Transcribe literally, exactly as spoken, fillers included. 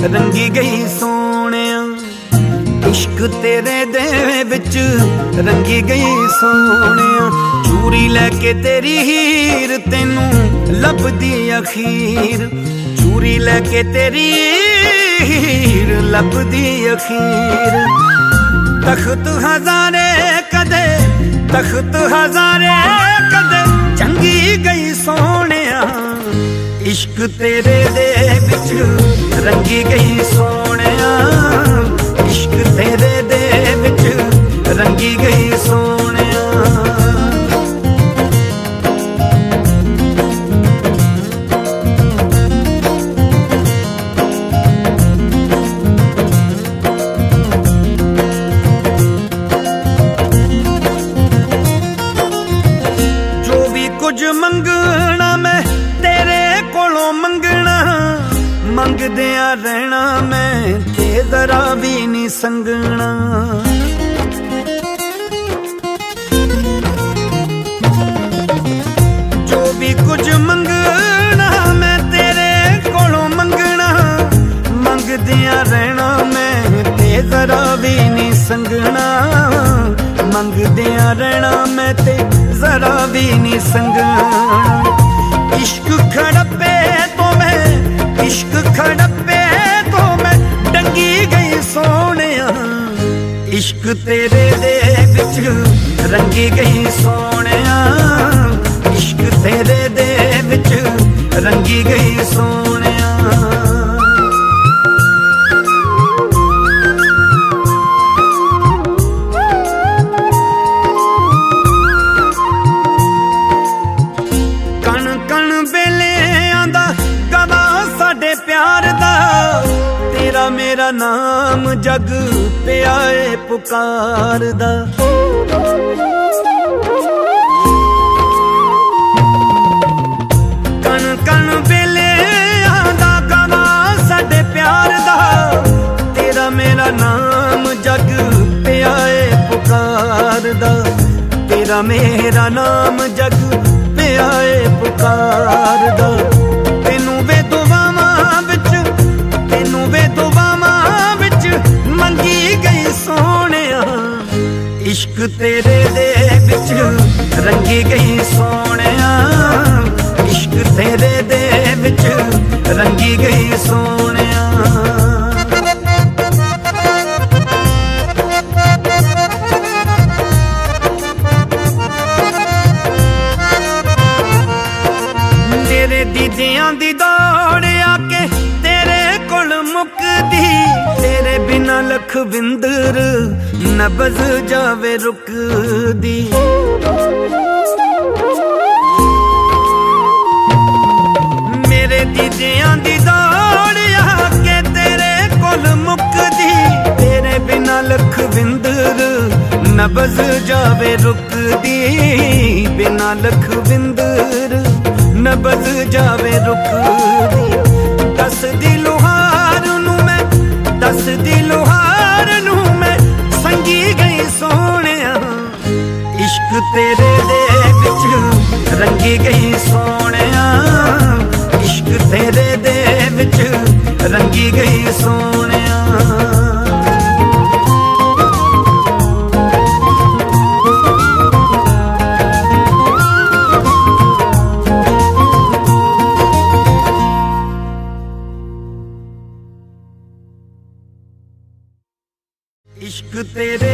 रंगी गई सोहणिया, इश्क तेरे दे विच रंगी गई सोहणिया। चूरी लैके तेरी हीर तेनू लभदी अखीर, चूरी लैके तेरी हीर लभदी अखीर। तख्त हजारे कदे तख्त हजारे कदे चंगी गई सोहणिया, इश्क तेरे दे विच रंगी गई सोहणिया, इश्क तेरे दे विच रंगी गई सोहणिया। जो भी कुछ मंगना मैं तेरे कोलों मंगना, मंगदिया रहना मैं ते जरा भी नहीं संगना। जो भी कुछ मंगना मैं तेरे कोलों मंगना, मंगदिया रहना मैं ते जरा भी नहीं संगना, मंगदिया रहना मैं ते जरा भी नहीं संगना। इश्क खड़पे तो मैं इश्क खड़पे तो मैं डंगी गई सोहणिया, इश्क तेरे दे विच रंगी गई सोहणिया, इश्क तेरे दे विच रंगी गई सोहणिया। मेरा नाम जग पे आए पुकारदा, कण कण बेले आंदा गवा साडे प्यार दा। तेरा मेरा नाम जग पे आए पुकारदा, तेरा मेरा नाम जग पे आए पुकारदा। तेनू वे दुआवां विच तेनू वे दुआवां विच मंगी गई सोहणिया, इश्क तेरे दे विच रंगी गई सोहणिया, इश्क तेरे दे विच रंगी गई सोहणिया। तेरे दीदियां दी दौड़ आके तेरे कोल मुकदी, तेरे बिना लखविंदर नबज जावे रुकदी। मेरे दीदियां दी दौड़ आके तेरे कोल मुकदी, तेरे बिना लखविंदर नबज जावे रुकदी, बिना लखविंदर नबज जावे रुकदी। दस दी लोहार नू मैं दस दी लोहार नू मैं संगी गई सोहणिया, इश्क तेरे दे विच रंगी गई सोहणिया, इश्क तेरे दे विच रंगी गई सोहणिया। इश्क तेरे